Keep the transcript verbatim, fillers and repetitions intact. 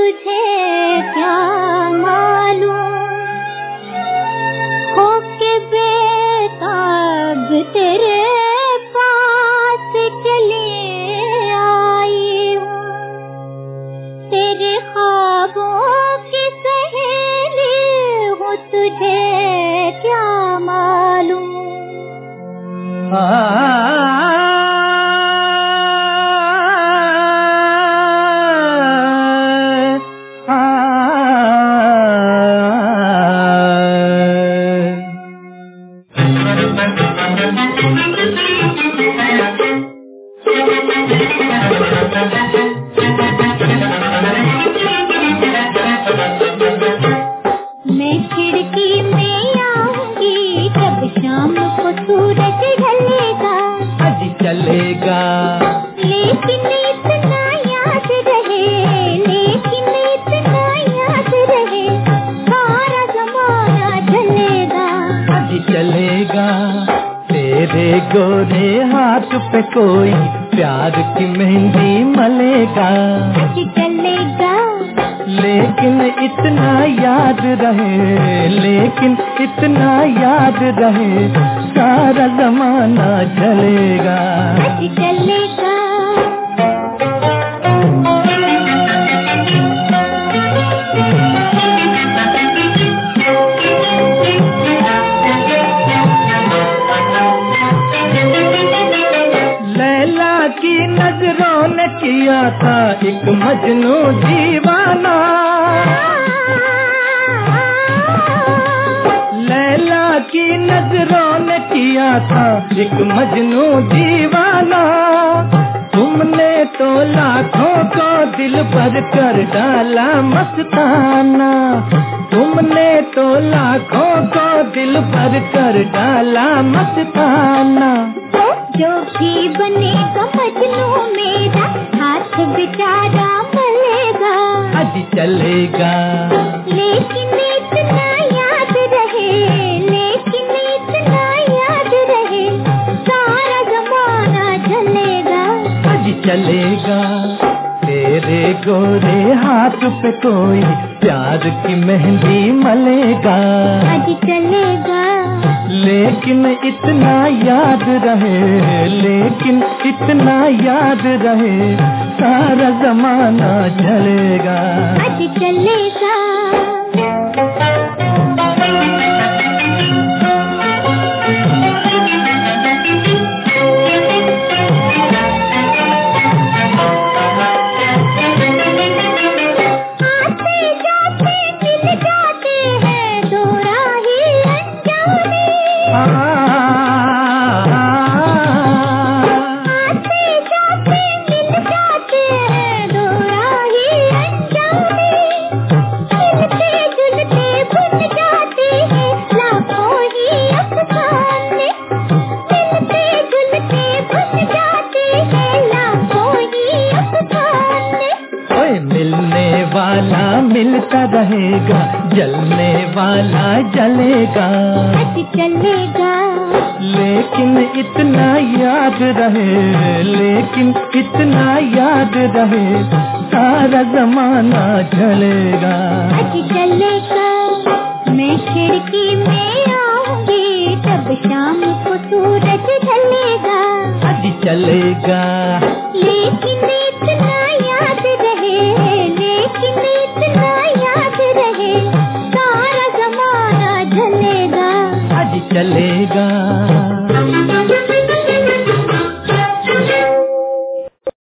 तुझे क्या मालूम, हो के बेताब तेरे पास चली आई हूँ, तेरे ख्वाबों की सहेली हूँ, तुझे क्या मालूम। मैं खिड़की में आऊंगी जब शाम को सूरज ढलेगा, आज चलेगा लेकिन इतना याद रहे, लेकिन इतना याद रहे, सारा जमाना चलेगा। आज चलेगा तेरे गोरे हाथ पे कोई प्यार की मेहंदी मलेगा, आज चलेगा लेकिन इतना याद रहे, लेकिन इतना याद रहे, सारा जमाना चलेगा। आज चलेगा लैला की नजरों ने किया था एक मजनू दीवाना, लैला की नजरों ने किया था एक मजनू दीवाना, तुमने तो लाखों को दिल भर कर डाला मस्ताना, तुमने तो लाखों को दिल भर कर डाला मस्ताना। जो भी बनेगा मजनू मेरा, हाथ बेचारा मलेगा। आज चलेगा लेकिन इतना याद रहे, लेकिन इतना याद रहे, सारा जमाना चलेगा। आज चलेगा तेरे गोरे हाथ पे कोई प्यार की मेहंदी मलेगा, आज चलेगा लेकिन इतना याद रहे, लेकिन इतना याद रहे, सारा जमाना चलेगा। आज चलेगा मिलता रहेगा, जलने वाला जलेगा। आज चलेगा लेकिन इतना याद रहे, लेकिन इतना याद रहे, सारा जमाना चलेगा। आज चलेगा मैं खिड़की में आऊंगी तब शाम को सूरज ढलेगा। आज चलेगा लेकिन इतना याद रहे, लेकिन इतना याद रहे, सारा जमाना चलेगा। आज चलेगा।